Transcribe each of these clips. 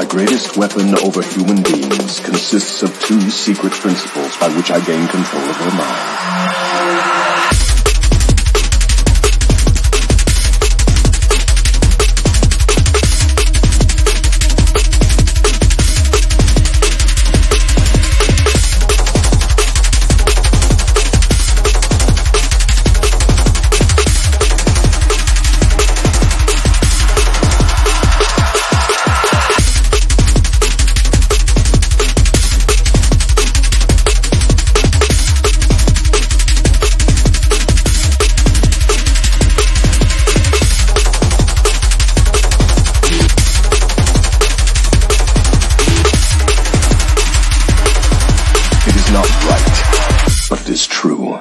greatest weapon over human beings consists of two secret principles by which I gain control of their minds. Is true.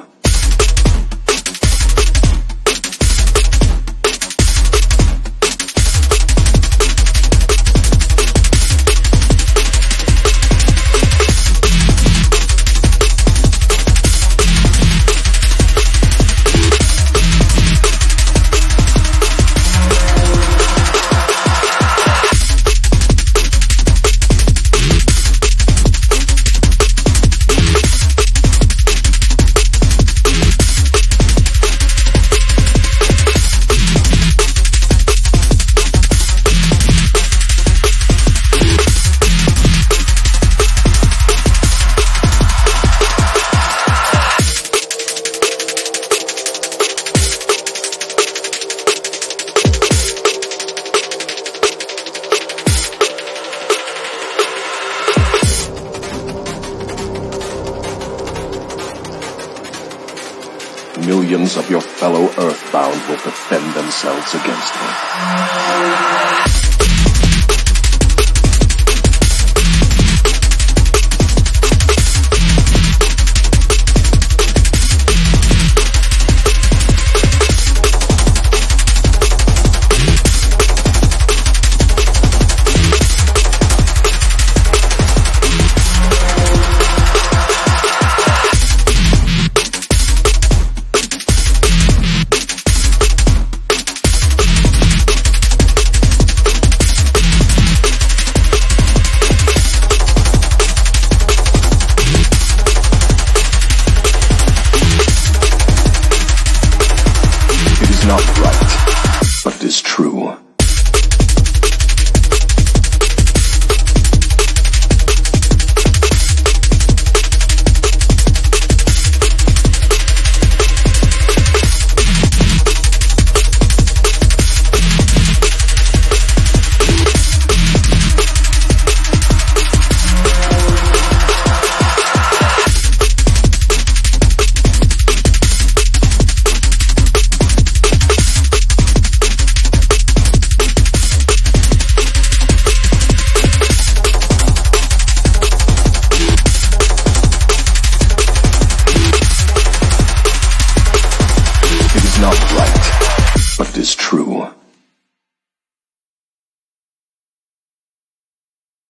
Millions of your fellow Earthbound will defend themselves against me. Not right, but it is true. Not right, but it is true.